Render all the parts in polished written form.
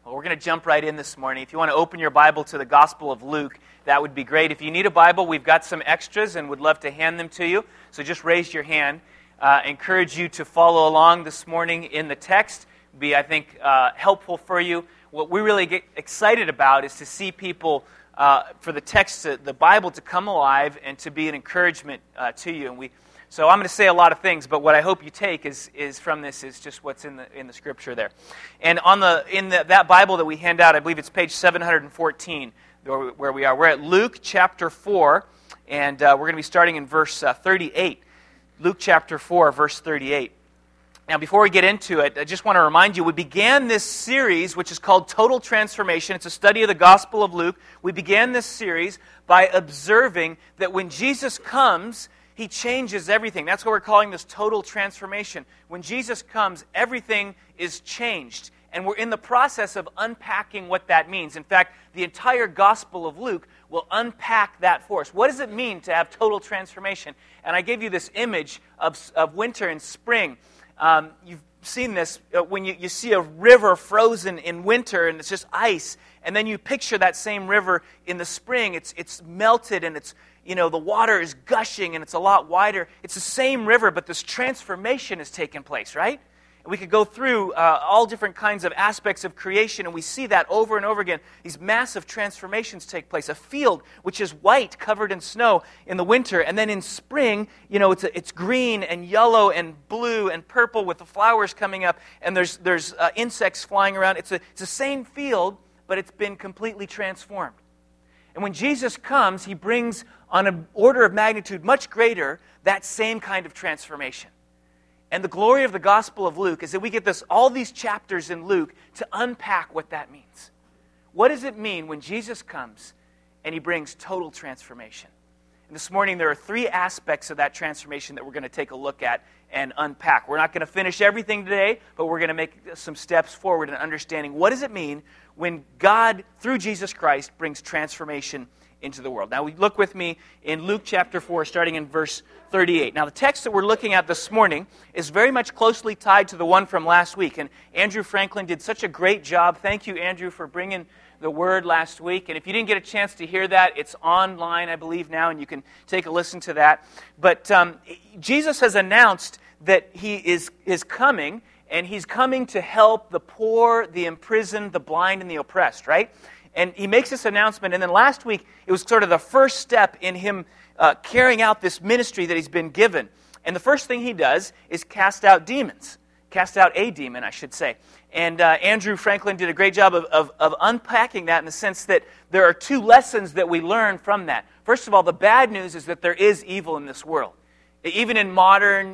Well, we're going to jump right in this morning. If you want to open your Bible to the Gospel of Luke, that would be great. If you need a Bible, we've got some extras and would love to hand them to you. So just raise your hand. Encourage you to follow along this morning in the text. It'd be, I think, helpful for you. What we really get excited about is to see people, for the text, the Bible to come alive and to be an encouragement to you. And So I'm going to say a lot of things, but what I hope you take is from this is just what's in the Scripture there. And that Bible that we hand out, I believe it's page 714 where we are. We're at Luke chapter 4, and we're going to be starting in verse 38. Luke chapter 4, verse 38. Now, before we get into it, I just want to remind you, we began this series, which is called Total Transformation. It's a study of the Gospel of Luke. We began this series by observing that when Jesus comes, He changes everything. That's what we're calling this total transformation. When Jesus comes, everything is changed. And we're in the process of unpacking what that means. In fact, the entire Gospel of Luke will unpack that for us. What does it mean to have total transformation? And I gave you this image of winter and spring. You've seen this when you see a river frozen in winter and it's just ice. And then you picture that same river in the spring. It's melted and it's, the water is gushing and it's a lot wider. It's the same river, but this transformation has taken place, right? And we could go through all different kinds of aspects of creation, and we see that over and over again. These massive transformations take place. A field which is white, covered in snow in the winter, and then in spring, it's green and yellow and blue and purple with the flowers coming up, and there's insects flying around. It's the same field, but it's been completely transformed. And when Jesus comes, He brings on an order of magnitude much greater that same kind of transformation. And the glory of the Gospel of Luke is that we get all these chapters in Luke to unpack what that means. What does it mean when Jesus comes and He brings total transformation? And this morning there are three aspects of that transformation that we're going to take a look at and unpack. We're not going to finish everything today, but we're going to make some steps forward in understanding what does it mean when God, through Jesus Christ, brings transformation into the world. Now, look with me in Luke chapter 4, starting in verse 38. Now, the text that we're looking at this morning is very much closely tied to the one from last week. And Andrew Franklin did such a great job. Thank you, Andrew, for bringing the word last week. And if you didn't get a chance to hear that, it's online, I believe, now, and you can take a listen to that. But Jesus has announced that He is coming, and He's coming to help the poor, the imprisoned, the blind, and the oppressed, right? And He makes this announcement, and then last week, it was sort of the first step in Him carrying out this ministry that He's been given. And the first thing He does is cast out demons. Cast out a demon, I should say. And Andrew Franklin did a great job of unpacking that in the sense that there are two lessons that we learn from that. First of all, the bad news is that there is evil in this world. Even in modern,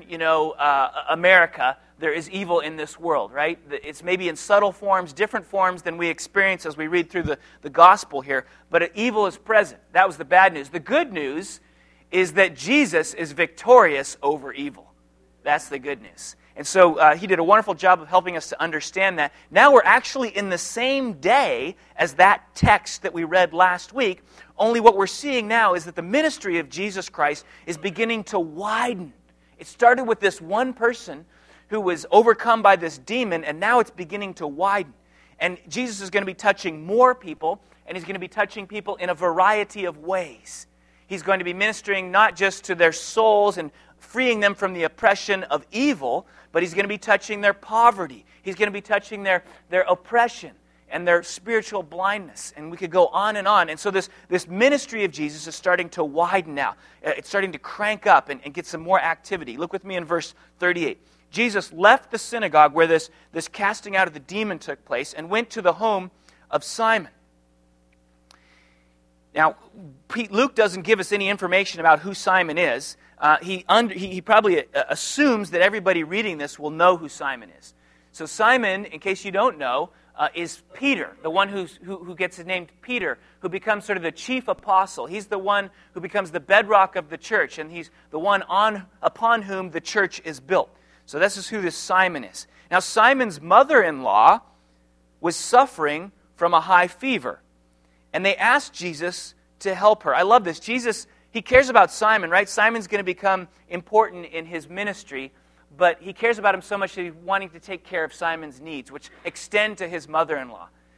America, there is evil in this world, right? It's maybe in subtle forms, different forms than we experience as we read through the gospel here. But evil is present. That was the bad news. The good news is that Jesus is victorious over evil. That's the good news. And so He did a wonderful job of helping us to understand that. Now we're actually in the same day as that text that we read last week, only what we're seeing now is that the ministry of Jesus Christ is beginning to widen. It started with this one person who was overcome by this demon, and now it's beginning to widen. And Jesus is going to be touching more people, and He's going to be touching people in a variety of ways. He's going to be ministering not just to their souls and freeing them from the oppression of evil, but He's going to be touching their poverty. He's going to be touching their oppression and their spiritual blindness. And we could go on and on. And so this ministry of Jesus is starting to widen now. It's starting to crank up and get some more activity. Look with me in verse 38. Jesus left the synagogue where this casting out of the demon took place and went to the home of Simon. Now, Luke doesn't give us any information about who Simon is. He probably assumes that everybody reading this will know who Simon is. So Simon, in case you don't know, is Peter, the one who gets named Peter, who becomes sort of the chief apostle. He's the one who becomes the bedrock of the church, and he's the one upon whom the church is built. So this is who this Simon is. Now, Simon's mother-in-law was suffering from a high fever, and they asked Jesus to help her. I love this. Jesus, He cares about Simon, right? Simon's going to become important in His ministry, but He cares about him so much that He's wanting to take care of Simon's needs, which extend to his mother-in-law.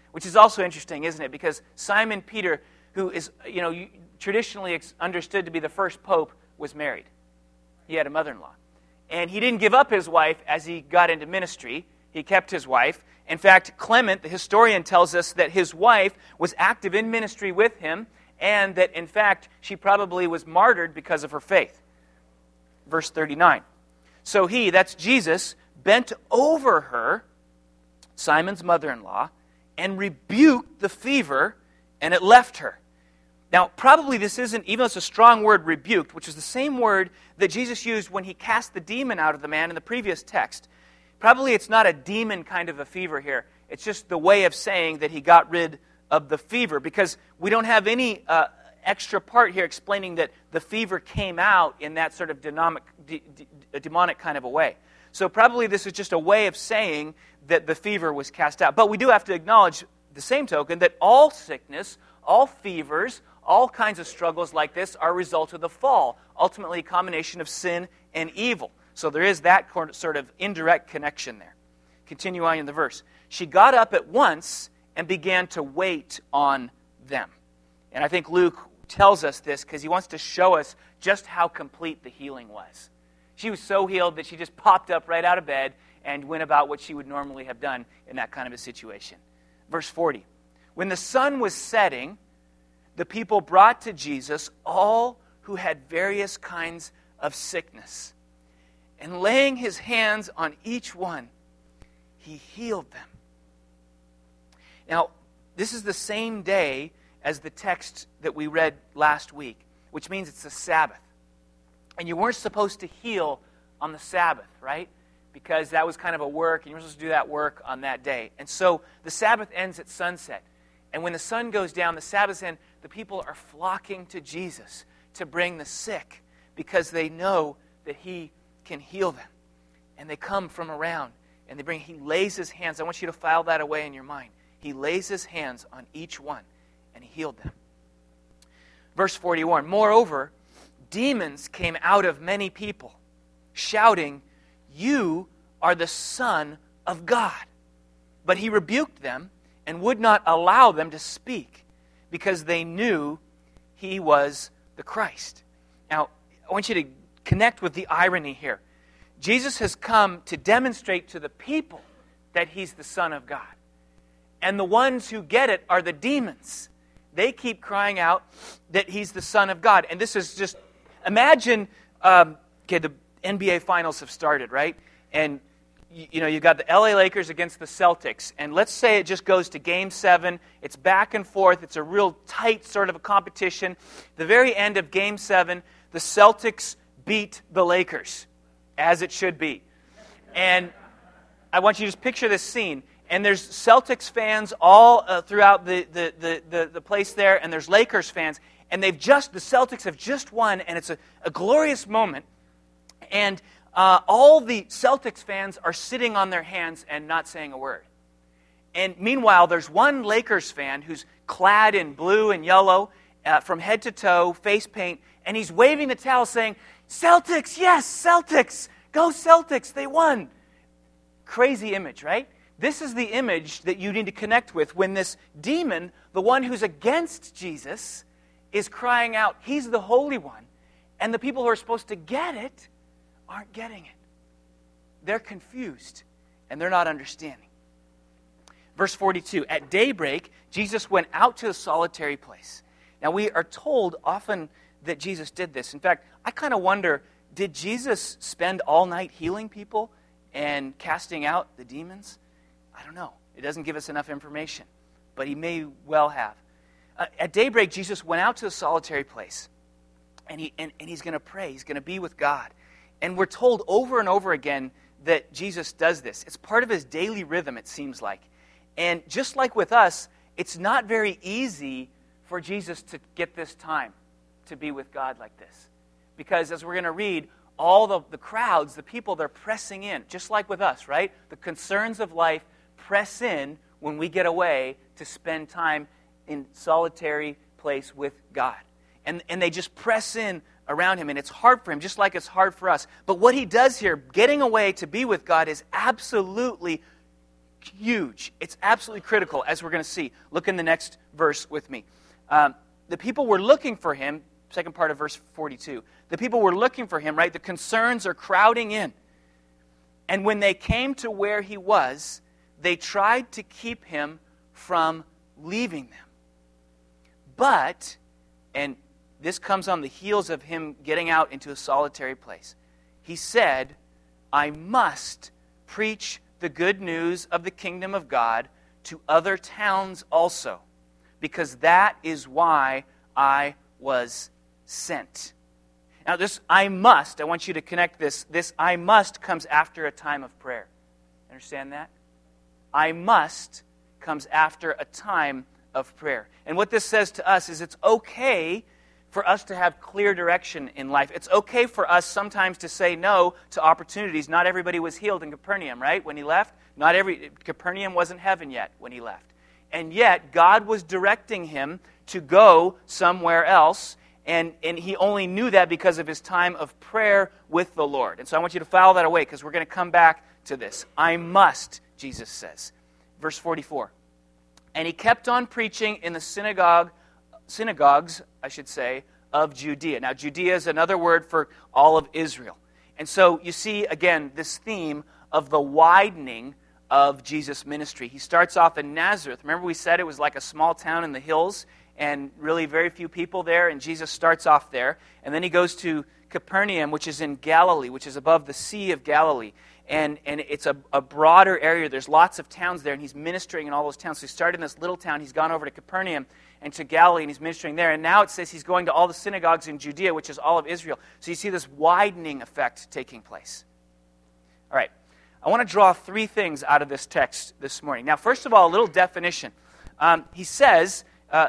which is also interesting, isn't it? Because Simon Peter, who is traditionally understood to be the first pope, was married. He had a mother-in-law. And he didn't give up his wife as he got into ministry. He kept his wife. In fact, Clement, the historian, tells us that his wife was active in ministry with him, and that, in fact, she probably was martyred because of her faith. Verse 39. So he, that's Jesus, bent over her, Simon's mother-in-law, and rebuked the fever, and it left her. Now, probably this isn't, even though it's a strong word, rebuked, which is the same word that Jesus used when he cast the demon out of the man in the previous text. Probably it's not a demon kind of a fever here. It's just the way of saying that he got rid of the fever, because we don't have any extra part here explaining that the fever came out in that sort of demonic kind of a way. So probably this is just a way of saying that the fever was cast out. But we do have to acknowledge, the same token, that all sickness, all fevers, all kinds of struggles like this are a result of the fall, ultimately a combination of sin and evil. So there is that sort of indirect connection there. Continue on in the verse. She got up at once and began to wait on them. And I think Luke tells us this because he wants to show us just how complete the healing was. She was so healed that she just popped up right out of bed and went about what she would normally have done in that kind of a situation. Verse 40. When the sun was setting, the people brought to Jesus all who had various kinds of sickness. And laying his hands on each one, he healed them. Now, this is the same day as the text that we read last week, which means it's the Sabbath. And you weren't supposed to heal on the Sabbath, right? Because that was kind of a work, and you were supposed to do that work on that day. And so the Sabbath ends at sunset. And when the sun goes down, the Sabbath ends, the people are flocking to Jesus to bring the sick because they know that he can heal them. And they come from around, and he lays his hands. I want you to file that away in your mind. He lays his hands on each one, and he healed them. Verse 41, moreover, demons came out of many people, shouting, "You are the Son of God." But he rebuked them and would not allow them to speak, because they knew he was the Christ. Now, I want you to connect with the irony here. Jesus has come to demonstrate to the people that he's the Son of God. And the ones who get it are the demons. They keep crying out that he's the Son of God. And this is just, imagine, the NBA Finals have started, right? And you got the LA Lakers against the Celtics. And let's say it just goes to Game 7. It's back and forth. It's a real tight sort of a competition. The very end of Game 7, the Celtics beat the Lakers, as it should be. And I want you to just picture this scene. And there's Celtics fans all throughout the place there, and there's Lakers fans. And the Celtics have just won, and it's a glorious moment. And all the Celtics fans are sitting on their hands and not saying a word. And meanwhile, there's one Lakers fan who's clad in blue and yellow from head to toe, face paint, and he's waving the towel saying, "Celtics, yes, Celtics, go Celtics, they won." Crazy image, right? This is the image that you need to connect with when this demon, the one who's against Jesus, is crying out, he's the Holy One, and the people who are supposed to get it aren't getting it. They're confused, and they're not understanding. Verse 42, at daybreak, Jesus went out to a solitary place. Now, we are told often that Jesus did this. In fact, I kind of wonder, did Jesus spend all night healing people and casting out the demons? I don't know. It doesn't give us enough information, but he may well have. At daybreak, Jesus went out to a solitary place, and he's going to pray. He's going to be with God. And we're told over and over again that Jesus does this. It's part of his daily rhythm, it seems like. And just like with us, it's not very easy for Jesus to get this time to be with God like this. Because as we're going to read, all the crowds, the people, they're pressing in, just like with us, right? The concerns of life press in when we get away to spend time in solitary place with God. And they just press in around him, and it's hard for him, just like it's hard for us. But what he does here, getting away to be with God, is absolutely huge. It's absolutely critical, as we're going to see. Look in the next verse with me. The people were looking for him, second part of verse 42. The people were looking for him, right? The concerns are crowding in. And when they came to where he was, they tried to keep him from leaving them. But, and this comes on the heels of him getting out into a solitary place, he said, I must preach the good news of the kingdom of God to other towns also, because that is why I was sent. Now this I want you to connect this. This I must comes after a time of prayer. Understand that? I must comes after a time of prayer. And what this says to us is it's okay for us to have clear direction in life. It's okay for us sometimes to say no to opportunities. Not everybody was healed in Capernaum, right? When he left, Capernaum wasn't heaven yet when he left. And yet, God was directing him to go somewhere else, and he only knew that because of his time of prayer with the Lord. And so I want you to file that away, because we're going to come back to this. I must, Jesus says. Verse 44. And he kept on preaching in the synagogues, of Judea. Now, Judea is another word for all of Israel. And so you see, again, this theme of the widening of Jesus' ministry. He starts off in Nazareth. Remember we said it was like a small town in the hills and really very few people there, and Jesus starts off there. And then he goes to Capernaum, which is in Galilee, which is above the Sea of Galilee. And it's a broader area. There's lots of towns there, and he's ministering in all those towns. So he started in this little town. He's gone over to Capernaum and to Galilee, and he's ministering there. And now it says he's going to all the synagogues in Judea, which is all of Israel. So you see this widening effect taking place. All right. I want to draw three things out of this text this morning. Now, first of all, a little definition. He says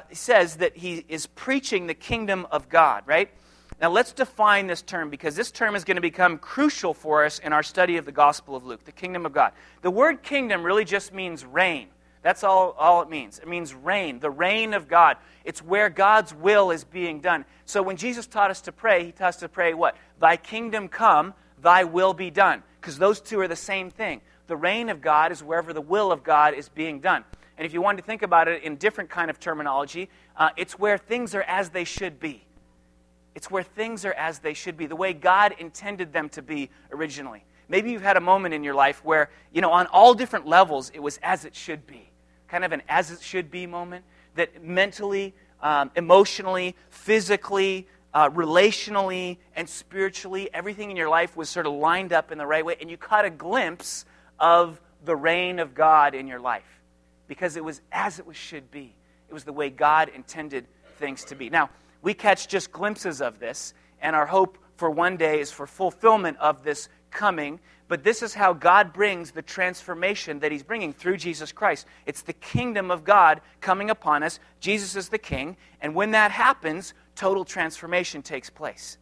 that he is preaching the kingdom of God, right? Now, let's define this term, because this term is going to become crucial for us in our study of the Gospel of Luke, the kingdom of God. The word kingdom really just means reign. That's all it means. It means reign, the reign of God. It's where God's will is being done. So when Jesus taught us to pray, he taught us to pray what? Thy kingdom come, thy will be done. Because those two are the same thing. The reign of God is wherever the will of God is being done. And if you wanted to think about it in different kind of terminology, it's where things are as they should be. It's where things are as they should be, the way God intended them to be originally. Maybe you've had a moment in your life where, on all different levels, it was as it should be. Kind of an as it should be moment that mentally, emotionally, physically, relationally, and spiritually, everything in your life was sort of lined up in the right way, and you caught a glimpse of the reign of God in your life because it was as it should be. It was the way God intended things to be. Now, we catch just glimpses of this, and our hope for one day is for fulfillment of this coming. But this is how God brings the transformation that he's bringing through Jesus Christ. It's the kingdom of God coming upon us. Jesus is the king, and when that happens, total transformation takes place.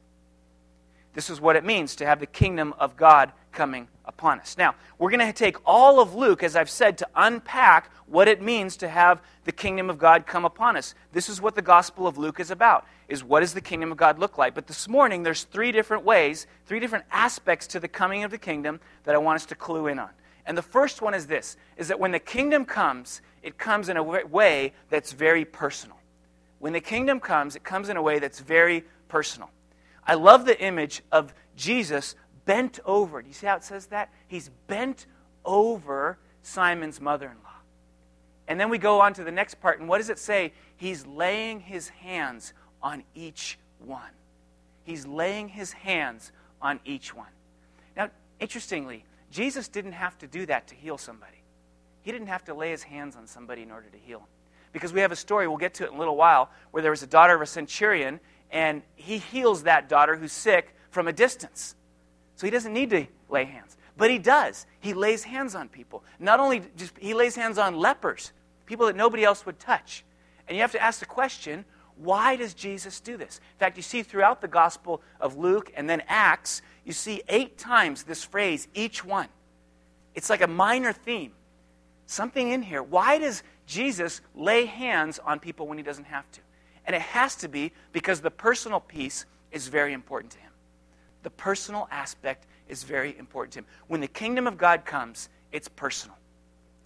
This is what it means to have the kingdom of God coming upon us. Now, we're going to take all of Luke, as I've said, to unpack what it means to have the kingdom of God come upon us. This is what the Gospel of Luke is about, is what does the kingdom of God look like? But this morning, there's three different ways, three different aspects to the coming of the kingdom that I want us to clue in on. And the first one is this, is that when the kingdom comes, it comes in a way that's very personal. When the kingdom comes, it comes in a way that's very personal. I love the image of Jesus bent over. Do you see how it says that? He's bent over Simon's mother-in-law. And then we go on to the next part, and what does it say? He's laying his hands on each one. He's laying his hands on each one. Now, interestingly, Jesus didn't have to do that to heal somebody. He didn't have to lay his hands on somebody in order to heal them. Because we have a story, we'll get to it in a little while, where there was a daughter of a centurion, and he heals that daughter who's sick from a distance. So he doesn't need to lay hands. But he does. He lays hands on people. Not only just, he lays hands on lepers, people that nobody else would touch. And you have to ask the question, why does Jesus do this? In fact, you see throughout the Gospel of Luke and then Acts, you see 8 times this phrase, each one. It's like a minor theme. Something in here. Why does Jesus lay hands on people when he doesn't have to? And it has to be because the personal piece is very important to him. The personal aspect is very important to him. When the kingdom of God comes, it's personal.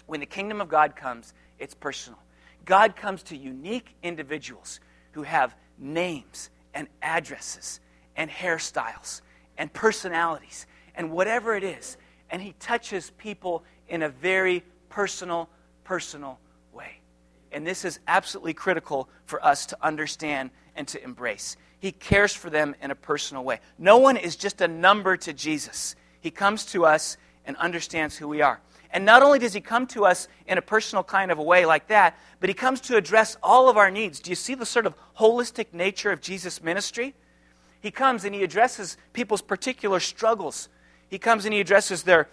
When the kingdom of God comes, it's personal. God comes to unique individuals who have names and addresses and hairstyles and personalities and whatever it is. And he touches people in a very personal way. And this is absolutely critical for us to understand and to embrace. He cares for them in a personal way. No one is just a number to Jesus. He comes to us and understands who we are. And not only does he come to us in a personal kind of a way like that, but he comes to address all of our needs. Do you see the sort of holistic nature of Jesus' ministry? He comes and he addresses people's particular struggles. He comes and he addresses their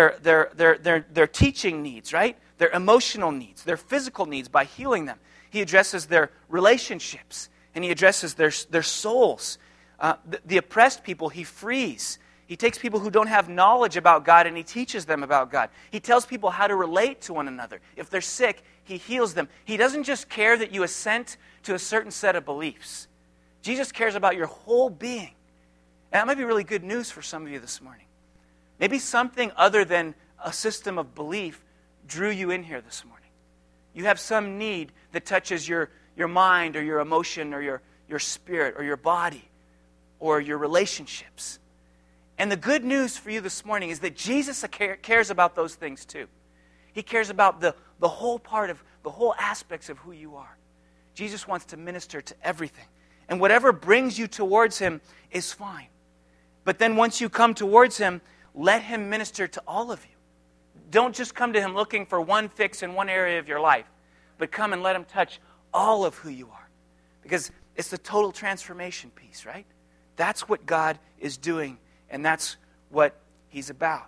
teaching needs, right? Their emotional needs, their physical needs by healing them. He addresses their relationships, and he addresses their souls. The oppressed people he frees. He takes people who don't have knowledge about God and he teaches them about God. He tells people how to relate to one another. If they're sick, he heals them. He doesn't just care that you assent to a certain set of beliefs. Jesus cares about your whole being. And that might be really good news for some of you this morning. Maybe something other than a system of belief drew you in here this morning. You have some need that touches your mind or your emotion or your spirit or your body or your relationships. And the good news for you this morning is that Jesus cares about those things too. He cares about the whole part of, the whole aspects of who you are. Jesus wants to minister to everything. And whatever brings you towards him is fine. But then once you come towards him, let him minister to all of you. Don't just come to him looking for one fix in one area of your life, but come and let him touch all of who you are. Because it's the total transformation piece, right? That's what God is doing, and that's what he's about.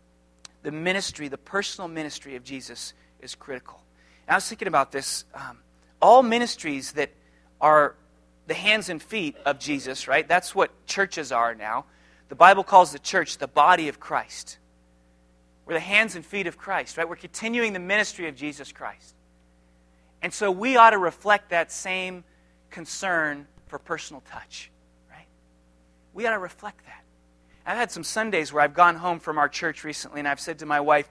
The ministry, the personal ministry of Jesus is critical. And I was thinking about this. All ministries that are the hands and feet of Jesus, right? That's what churches are now. The Bible calls the church the body of Christ. We're the hands and feet of Christ, right? We're continuing the ministry of Jesus Christ. And so we ought to reflect that same concern for personal touch, right? We ought to reflect that. I've had some Sundays where I've gone home from our church recently and I've said to my wife,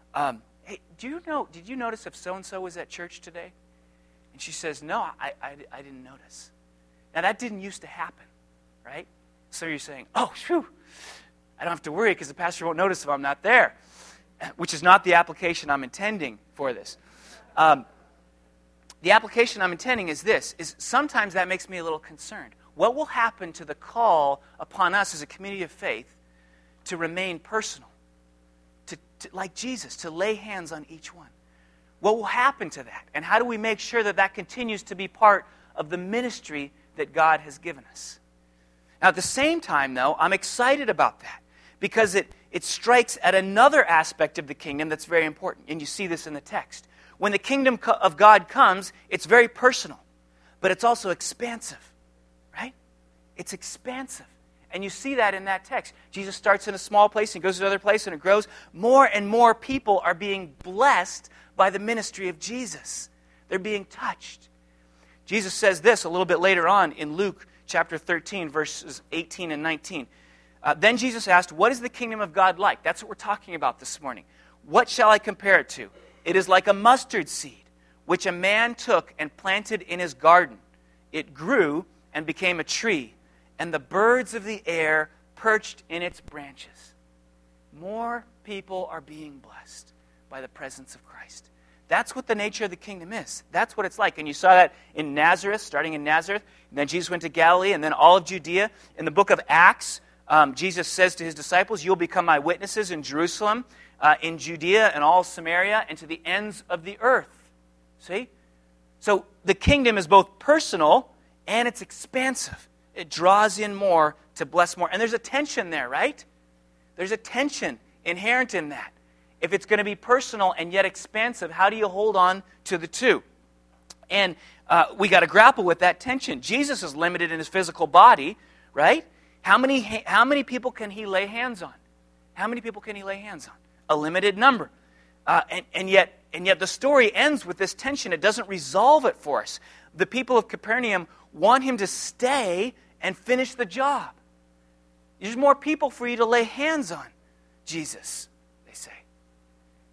hey, did you notice if so-and-so was at church today? And she says, no, I didn't notice. Now that didn't used to happen, right? So you're saying, oh, phew, I don't have to worry because the pastor won't notice if I'm not there, which is not the application I'm intending for this. The application I'm intending is this, is sometimes that makes me a little concerned. What will happen to the call upon us as a community of faith to remain personal, to like Jesus, to lay hands on each one? What will happen to that? And how do we make sure that that continues to be part of the ministry that God has given us? Now, at the same time, though, I'm excited about that because it strikes at another aspect of the kingdom that's very important. And you see this in the text. When the kingdom of God comes, it's very personal, but it's also expansive, right? It's expansive. And you see that in that text. Jesus starts in a small place and goes to another place and it grows. More and more people are being blessed by the ministry of Jesus. They're being touched. Jesus says this a little bit later on in Luke chapter 13, verses 18 and 19. Then Jesus asked, what is the kingdom of God like? That's what we're talking about this morning. What shall I compare it to? It is like a mustard seed, which a man took and planted in his garden. It grew and became a tree, and the birds of the air perched in its branches. More people are being blessed by the presence of Christ. That's what the nature of the kingdom is. That's what it's like. And you saw that in Nazareth, starting in Nazareth. And then Jesus went to Galilee, and then all of Judea. In the book of Acts, Jesus says to his disciples, you'll become my witnesses in Jerusalem, in Judea, and all Samaria, and to the ends of the earth. See? So the kingdom is both personal and it's expansive. It draws in more to bless more. And there's a tension there, right? There's a tension inherent in that. If it's going to be personal and yet expansive, how do you hold on to the two? And we got to grapple with that tension. Jesus is limited in his physical body, right? How many people can he lay hands on? How many people can he lay hands on? A limited number. And yet the story ends with this tension. It doesn't resolve it for us. The people of Capernaum want him to stay and finish the job. There's more people for you to lay hands on, Jesus, they say.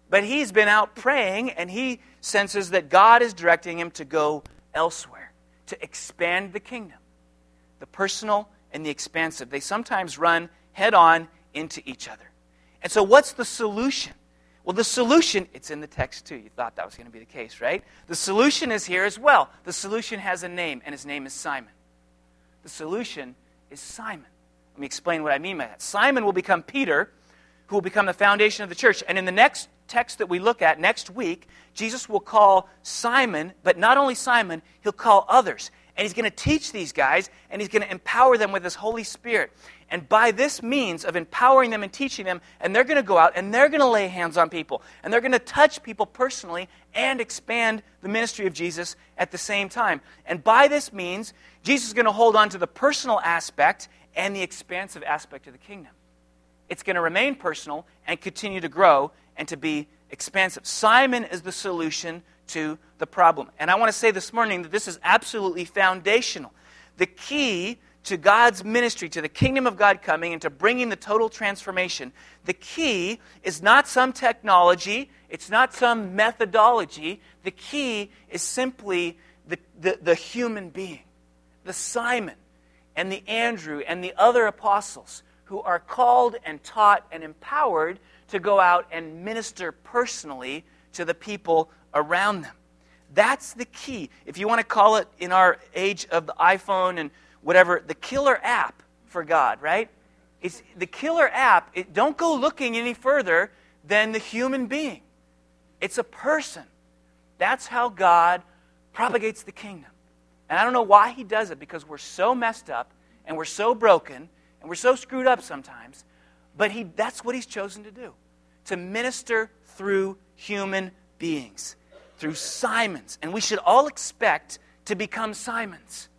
But he's been out praying, and he senses that God is directing him to go elsewhere, to expand the kingdom. The personal and the expansive, they sometimes run head-on into each other. And so what's the solution? Well, the solution, it's in the text too. You thought that was going to be the case, right? The solution is here as well. The solution has a name, and his name is Simon. The solution is Simon. Let me explain what I mean by that. Simon will become Peter, who will become the foundation of the church. And in the next text that we look at next week, Jesus will call Simon, but not only Simon, he'll call others. And he's going to teach these guys, and he's going to empower them with his Holy Spirit. And by this means of empowering them and teaching them, and they're going to go out and they're going to lay hands on people, and they're going to touch people personally and expand the ministry of Jesus at the same time. And by this means, Jesus is going to hold on to the personal aspect and the expansive aspect of the kingdom. It's going to remain personal and continue to grow and to be expansive. Simon is the solution to the problem. And I want to say this morning that this is absolutely foundational. The key to God's ministry, to the kingdom of God coming and to bringing the total transformation, the key is not some technology, it's not some methodology. The key is simply the human being, the Simon and the Andrew and the other apostles who are called and taught and empowered to go out and minister personally to the people around them. That's the key. If you want to call it, in our age of the iPhone and whatever, the killer app for God, right? It's the killer app. Don't go looking any further than the human being. It's a person. That's how God propagates the kingdom. And I don't know why he does it, because we're so messed up and we're so broken and we're so screwed up sometimes. But that's what he's chosen to do, to minister through human beings, through Simons. And we should all expect to become Simons.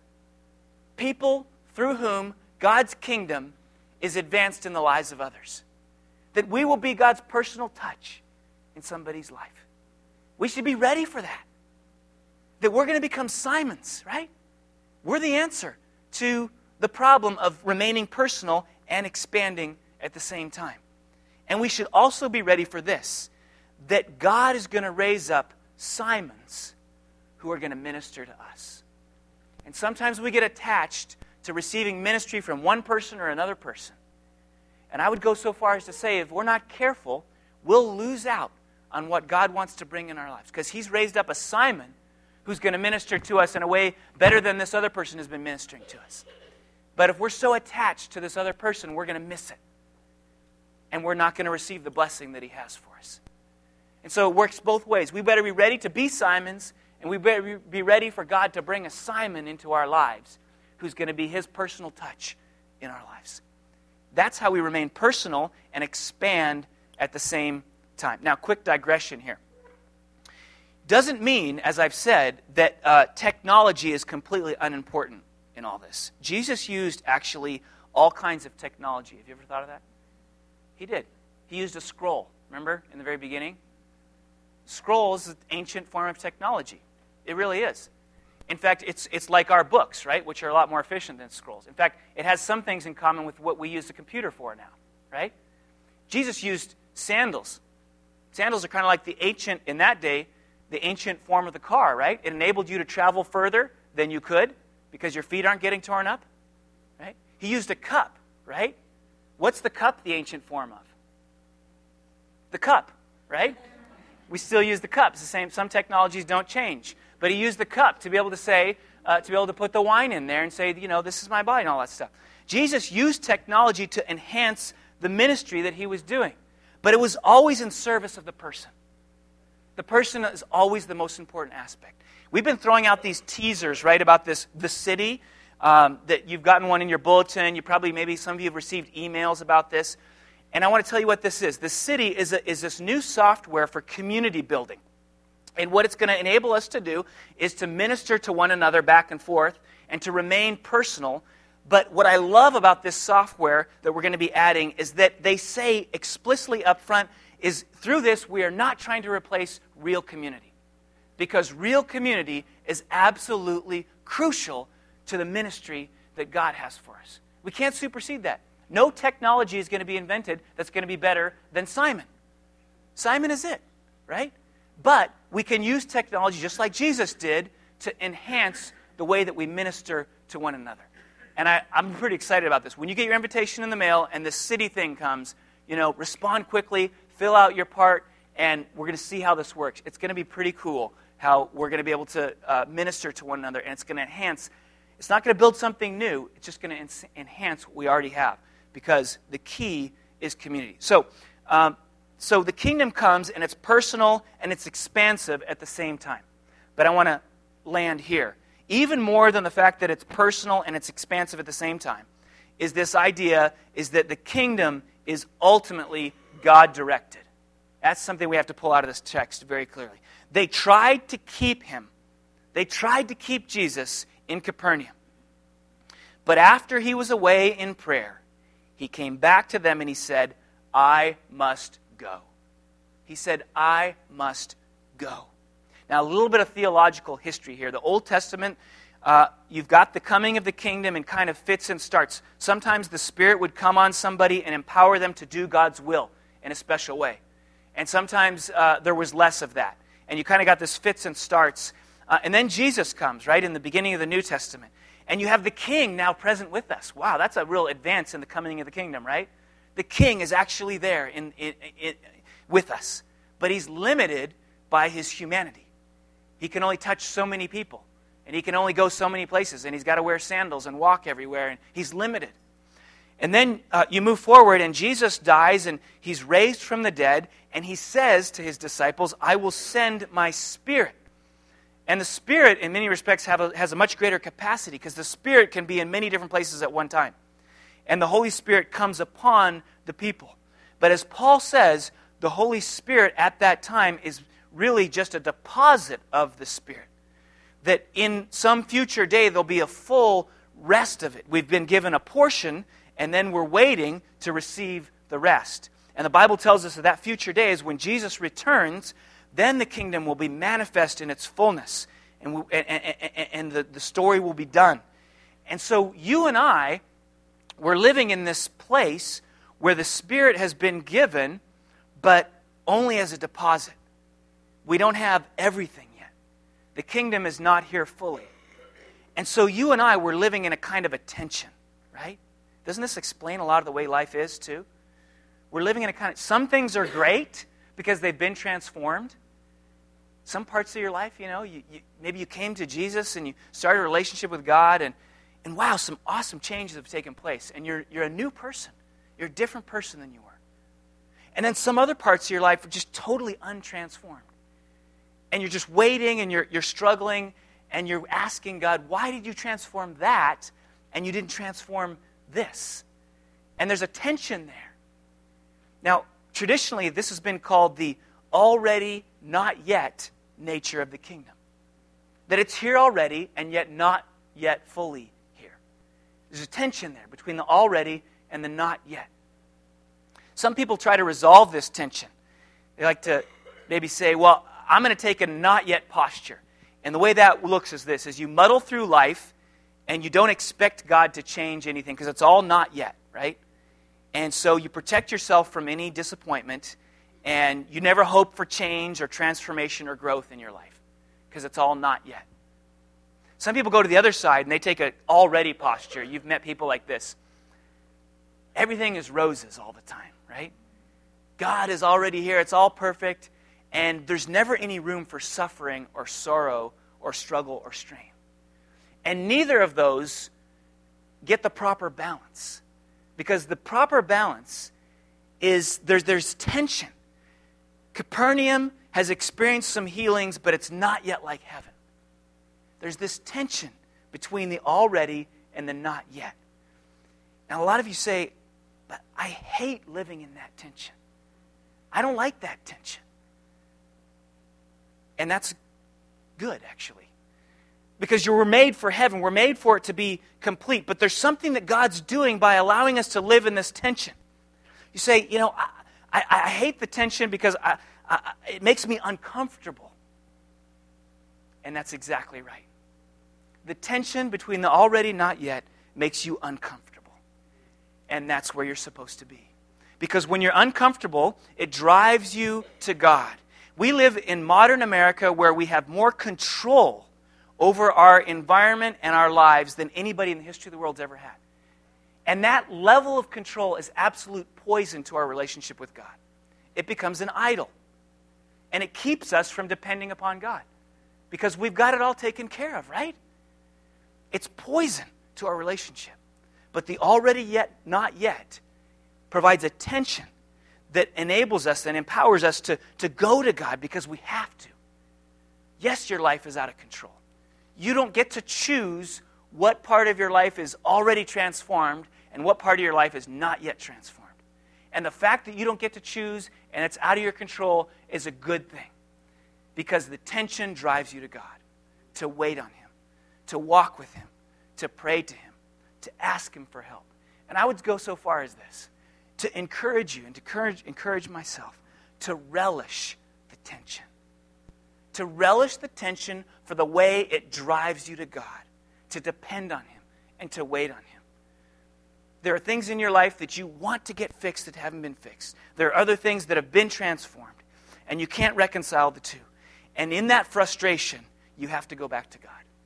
People through whom God's kingdom is advanced in the lives of others. That we will be God's personal touch in somebody's life. We should be ready for that. That we're going to become Simons, right? We're the answer to the problem of remaining personal and expanding at the same time. And we should also be ready for this, that God is going to raise up Simons who are going to minister to us. And sometimes we get attached to receiving ministry from one person or another person. And I would go so far as to say, if we're not careful, we'll lose out on what God wants to bring in our lives. Because he's raised up a Simon who's going to minister to us in a way better than this other person has been ministering to us. But if we're so attached to this other person, we're going to miss it. And we're not going to receive the blessing that he has for us. And so it works both ways. We better be ready to be Simons, and we better be ready for God to bring a Simon into our lives who's going to be his personal touch in our lives. That's how we remain personal and expand at the same time. Now, quick digression here. Doesn't mean, as I've said, that technology is completely unimportant in all this. Jesus used actually all kinds of technology. Have you ever thought of that? He did. He used a scroll. Remember in the very beginning? Scroll is an ancient form of technology. It really is. In fact, it's like our books, right, which are a lot more efficient than scrolls. In fact, it has some things in common with what we use the computer for now, right? Jesus used sandals. Sandals are kind of like the ancient, in that day, the ancient form of the car, right? It enabled you to travel further than you could because your feet aren't getting torn up, right? He used a cup, right? What's the cup the ancient form of? The cup, right? We still use the cup. It's the same. Some technologies don't change. But he used the cup to be able to say, to be able to put the wine in there and say, you know, this is my body and all that stuff. Jesus used technology to enhance the ministry that he was doing. But it was always in service of the person. The person is always the most important aspect. We've been throwing out these teasers, right, about this, the city, that you've gotten one in your bulletin. You probably, maybe some of you have received emails about this. And I want to tell you what this is. The city is this new software for community building. And what it's going to enable us to do is to minister to one another back and forth and to remain personal. But what I love about this software that we're going to be adding is that they say explicitly up front is through this we are not trying to replace real community. Because real community is absolutely crucial to the ministry that God has for us. We can't supersede that. No technology is going to be invented that's going to be better than Simon. Simon is it, right? But we can use technology just like Jesus did to enhance the way that we minister to one another. And I'm pretty excited about this. When you get your invitation in the mail and this city thing comes, respond quickly, fill out your part, and we're going to see how this works. It's going to be pretty cool how we're going to be able to minister to one another, and it's going to enhance. It's not going to build something new. It's just going to enhance what we already have, because the key is community. So the kingdom comes, and it's personal, and it's expansive at the same time. But I want to land here. Even more than the fact that it's personal and it's expansive at the same time, is this idea is that the kingdom is ultimately God-directed. That's something we have to pull out of this text very clearly. They tried to keep him. They tried to keep Jesus in Capernaum. But after he was away in prayer, he came back to them and he said, I must go. He said, I must go. Now, a little bit of theological history here. The Old Testament, you've got the coming of the kingdom and kind of fits and starts. Sometimes the Spirit would come on somebody and empower them to do God's will in a special way. And sometimes there was less of that. And you kind of got this fits and starts. And then Jesus comes, right, in the beginning of the New Testament. And you have the king now present with us. Wow, that's a real advance in the coming of the kingdom, right? The king is actually there with us. But he's limited by his humanity. He can only touch so many people. And he can only go so many places. And he's got to wear sandals and walk everywhere. And he's limited. And then you move forward and Jesus dies and he's raised from the dead. And he says to his disciples, I will send my Spirit. And the Spirit, in many respects, has a much greater capacity because the Spirit can be in many different places at one time. And the Holy Spirit comes upon the people. But as Paul says, the Holy Spirit at that time is really just a deposit of the Spirit. That in some future day, there'll be a full rest of it. We've been given a portion, and then we're waiting to receive the rest. And the Bible tells us that future day is when Jesus returns, then the kingdom will be manifest in its fullness, and the story will be done. And so you and I, we're living in this place where the Spirit has been given, but only as a deposit. We don't have everything yet. The kingdom is not here fully. And so you and I, we're living in a kind of a tension, right? Doesn't this explain a lot of the way life is, too? We're living in a kind of... Some things are great because they've been transformed. Some parts of your life, maybe you came to Jesus and you started a relationship with God, and wow, some awesome changes have taken place. And you're a new person. You're a different person than you were. And then some other parts of your life are just totally untransformed. And you're just waiting and you're struggling and you're asking God, why did you transform that and you didn't transform this? And there's a tension there. Now, traditionally, this has been called the already, not yet nature of the kingdom. That it's here already and yet not yet fully here. There's a tension there between the already and the not yet. Some people try to resolve this tension. They like to maybe say, well, I'm going to take a not yet posture. And the way that looks is this, is you muddle through life and you don't expect God to change anything because it's all not yet, right? And so you protect yourself from any disappointment and you never hope for change or transformation or growth in your life because it's all not yet. Some people go to the other side and they take an already posture. You've met people like this. Everything is roses all the time, right? God is already here. It's all perfect. And there's never any room for suffering or sorrow or struggle or strain. And neither of those get the proper balance. Because the proper balance is there's tension. Capernaum has experienced some healings, but it's not yet like heaven. There's this tension between the already and the not yet. Now, a lot of you say, but I hate living in that tension. I don't like that tension. And that's good, actually. Because you were made for heaven. We're made for it to be complete. But there's something that God's doing by allowing us to live in this tension. You say, I hate the tension because it makes me uncomfortable. And that's exactly right. The tension between the already not yet makes you uncomfortable. And that's where you're supposed to be. Because when you're uncomfortable, it drives you to God. We live in modern America where we have more control over our environment and our lives than anybody in the history of the world's ever had. And that level of control is absolute poison to our relationship with God. It becomes an idol. And it keeps us from depending upon God. Because we've got it all taken care of, right? It's poison to our relationship. But the already yet, not yet provides a tension that enables us and empowers us to go to God because we have to. Yes, your life is out of control. You don't get to choose what part of your life is already transformed and what part of your life is not yet transformed. And the fact that you don't get to choose and it's out of your control is a good thing. Because the tension drives you to God, to wait on Him, to walk with Him, to pray to Him, to ask Him for help. And I would go so far as this, to encourage you and to encourage myself to relish the tension. To relish the tension for the way it drives you to God, to depend on Him and to wait on Him. There are things in your life that you want to get fixed that haven't been fixed. There are other things that have been transformed, and you can't reconcile the two. And in that frustration, you have to go back to God.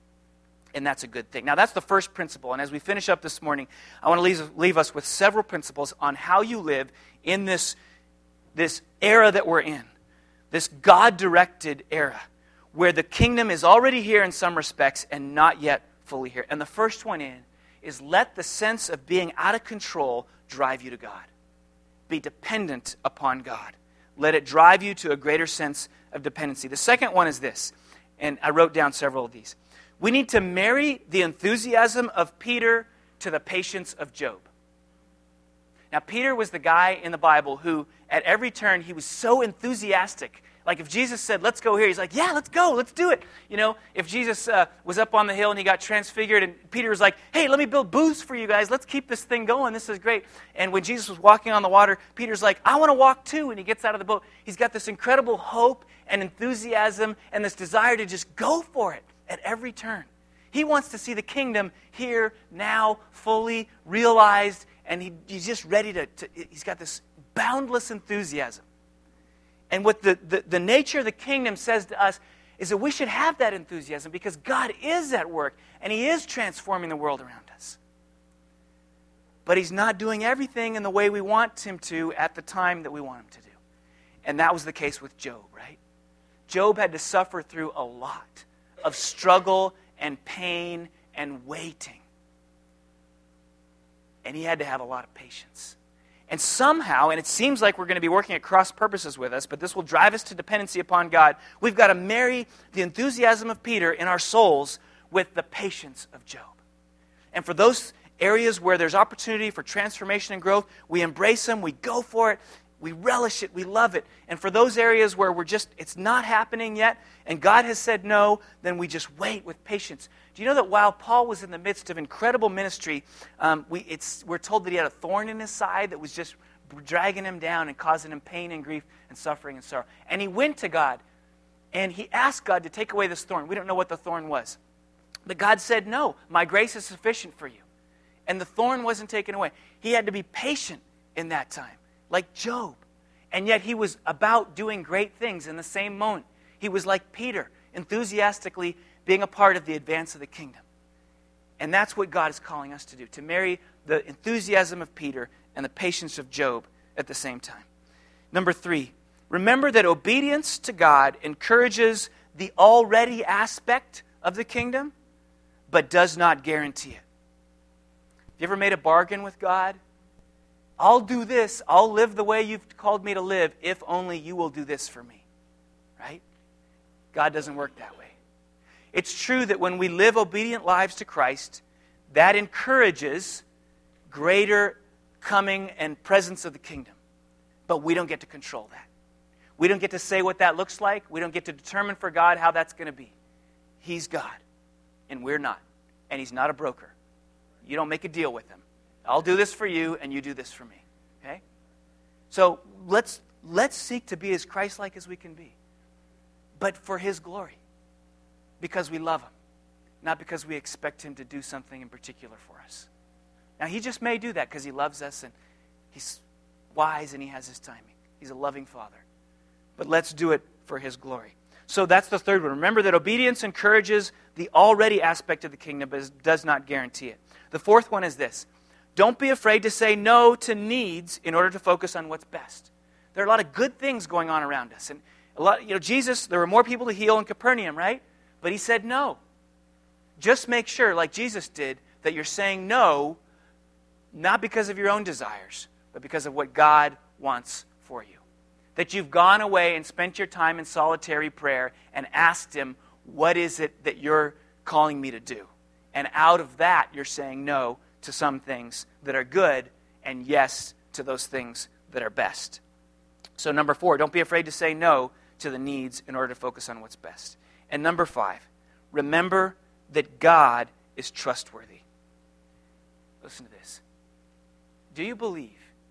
And that's a good thing. Now, that's the first principle. And as we finish up this morning, I want to leave us with several principles on how you live in this era that we're in, this God-directed era, where the kingdom is already here in some respects and not yet fully here. And the first one is let the sense of being out of control drive you to God. Be dependent upon God. Let it drive you to a greater sense of dependency. The second one is this, and I wrote down several of these. We need to marry the enthusiasm of Peter to the patience of Job. Now, Peter was the guy in the Bible who, at every turn, he was so enthusiastic. Like if Jesus said, let's go here, he's like, yeah, let's go, let's do it. You know, if Jesus was up on the hill and he got transfigured and Peter was like, hey, let me build booths for you guys. Let's keep this thing going. This is great. And when Jesus was walking on the water, Peter's like, I want to walk too. And he gets out of the boat. He's got this incredible hope and enthusiasm and this desire to just go for it at every turn. He wants to see the kingdom here, now, fully realized, and he's just ready to he's got this boundless enthusiasm. And what the nature of the kingdom says to us is that we should have that enthusiasm because God is at work and He is transforming the world around us. But He's not doing everything in the way we want Him to at the time that we want Him to do. And that was the case with Job, right? Job had to suffer through a lot of struggle and pain and waiting. And he had to have a lot of patience. And somehow, and it seems like we're going to be working at cross purposes with us, but this will drive us to dependency upon God. We've got to marry the enthusiasm of Peter in our souls with the patience of Job. And for those areas where there's opportunity for transformation and growth, we embrace them, we go for it, we relish it, we love it. And for those areas where it's not happening yet, and God has said no, then we just wait with patience. Do you know that while Paul was in the midst of incredible ministry, we're told that he had a thorn in his side that was just dragging him down and causing him pain and grief and suffering and sorrow. And he went to God, and he asked God to take away this thorn. We don't know what the thorn was. But God said, no, my grace is sufficient for you. And the thorn wasn't taken away. He had to be patient in that time, like Job. And yet he was about doing great things in the same moment. He was like Peter, enthusiastically being a part of the advance of the kingdom. And that's what God is calling us to do, to marry the enthusiasm of Peter and the patience of Job at the same time. Number 3, remember that obedience to God encourages the already aspect of the kingdom, but does not guarantee it. Have you ever made a bargain with God? I'll do this, I'll live the way you've called me to live, if only you will do this for me. Right? God doesn't work that way. It's true that when we live obedient lives to Christ, that encourages greater coming and presence of the kingdom. But we don't get to control that. We don't get to say what that looks like. We don't get to determine for God how that's going to be. He's God, and we're not. And He's not a broker. You don't make a deal with Him. I'll do this for you, and you do this for me. Okay? So let's seek to be as Christ-like as we can be. But for His glory. Because we love Him. Not because we expect Him to do something in particular for us. Now, He just may do that because He loves us and He's wise and He has His timing. He's a loving Father. But let's do it for His glory. So that's the third one. Remember that obedience encourages the already aspect of the kingdom, but does not guarantee it. The fourth one is this. Don't be afraid to say no to needs in order to focus on what's best. There are a lot of good things going on around us. And Jesus, there were more people to heal in Capernaum, right? But He said no. Just make sure, like Jesus did, that you're saying no, not because of your own desires, but because of what God wants for you. That you've gone away and spent your time in solitary prayer and asked Him, what is it that you're calling me to do? And out of that, you're saying no to some things that are good and yes to those things that are best. So number 4, don't be afraid to say no to the needs in order to focus on what's best. And number 5, remember that God is trustworthy. Listen to this. Do you believe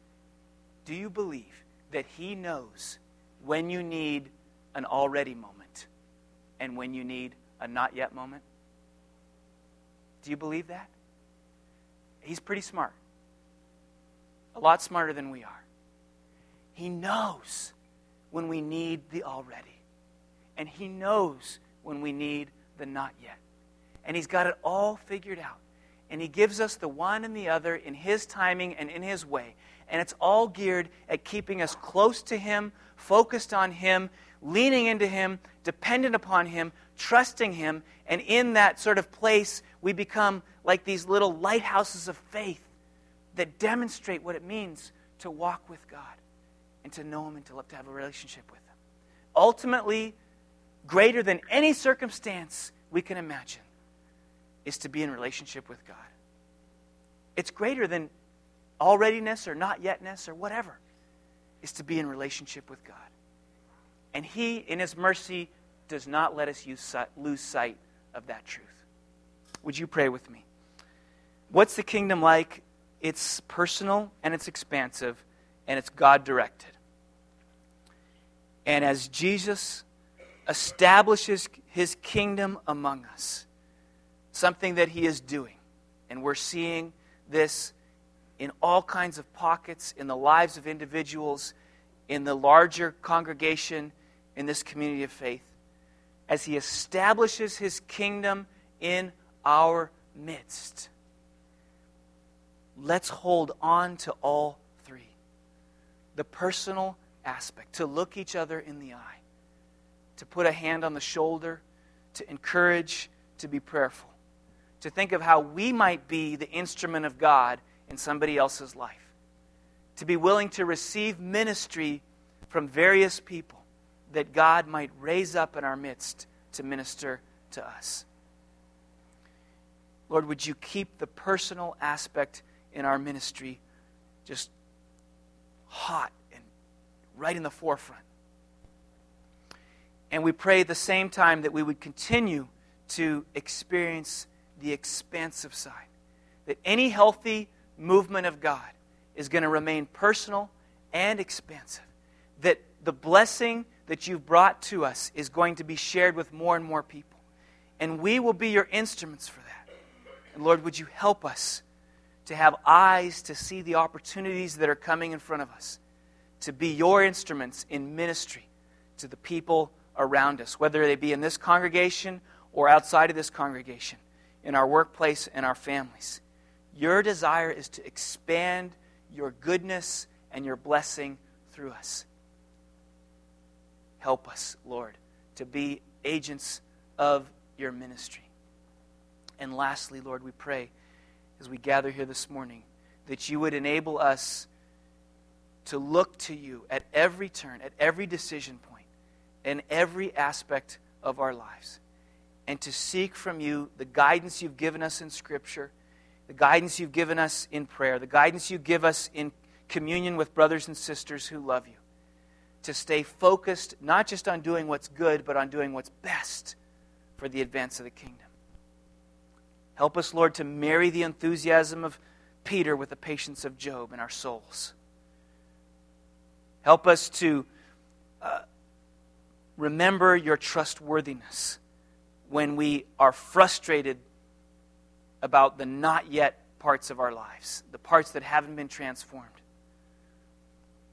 that He knows when you need an already moment and when you need a not yet moment? Do you believe that? He's pretty smart. A lot smarter than we are. He knows when we need the already. And He knows when we need the not yet. And He's got it all figured out. And He gives us the one and the other in His timing and in His way. And it's all geared at keeping us close to Him, focused on Him, leaning into Him, dependent upon Him, trusting Him. And in that sort of place, we become like these little lighthouses of faith that demonstrate what it means to walk with God and to know Him and to have a relationship with Him. Ultimately, greater than any circumstance we can imagine is to be in relationship with God. It's greater than alreadiness or not yetness or whatever, is to be in relationship with God. And He, in His mercy, does not let us lose sight of that truth. Would you pray with me? What's the kingdom like? It's personal and it's expansive and it's God-directed. And as Jesus establishes His kingdom among us, something that He is doing, and we're seeing this in all kinds of pockets, in the lives of individuals, in the larger congregation, in this community of faith, as He establishes His kingdom in our midst. Let's hold on to all three. The personal aspect, to look each other in the eye, to put a hand on the shoulder, to encourage, to be prayerful, to think of how we might be the instrument of God in somebody else's life, to be willing to receive ministry from various people that God might raise up in our midst to minister to us. Lord, would you keep the personal aspect in our ministry just hot and right in the forefront. And we pray at the same time that we would continue to experience the expansive side. That any healthy movement of God is going to remain personal and expansive. That the blessing that you've brought to us is going to be shared with more and more people. And we will be your instruments for that. And Lord, would you help us to have eyes to see the opportunities that are coming in front of us, to be your instruments in ministry to the people around us, whether they be in this congregation or outside of this congregation, in our workplace and our families. Your desire is to expand your goodness and your blessing through us. Help us, Lord, to be agents of your ministry. And lastly, Lord, we pray as we gather here this morning that you would enable us to look to you at every turn, at every decision point, in every aspect of our lives, and to seek from you the guidance you've given us in Scripture, the guidance you've given us in prayer, the guidance you give us in communion with brothers and sisters who love you, to stay focused not just on doing what's good, but on doing what's best for the advance of the kingdom. Help us, Lord, to marry the enthusiasm of Peter with the patience of Job in our souls. Help us to remember your trustworthiness when we are frustrated about the not yet parts of our lives, the parts that haven't been transformed.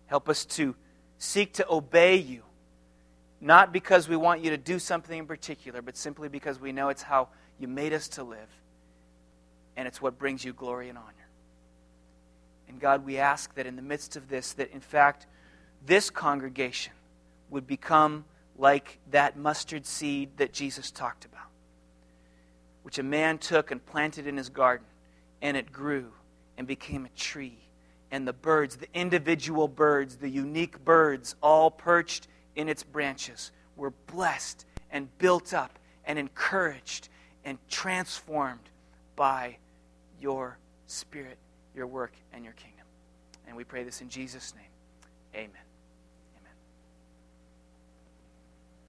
Help us to seek to obey you, not because we want you to do something in particular, but simply because we know it's how you made us to live, and it's what brings you glory and honor. And God, we ask that in the midst of this, that in fact, this congregation would become like that mustard seed that Jesus talked about, which a man took and planted in his garden, and it grew and became a tree. And the birds, the individual birds, the unique birds, all perched in its branches, were blessed and built up and encouraged and transformed by your Spirit, your work, and your kingdom. And we pray this in Jesus' name. Amen.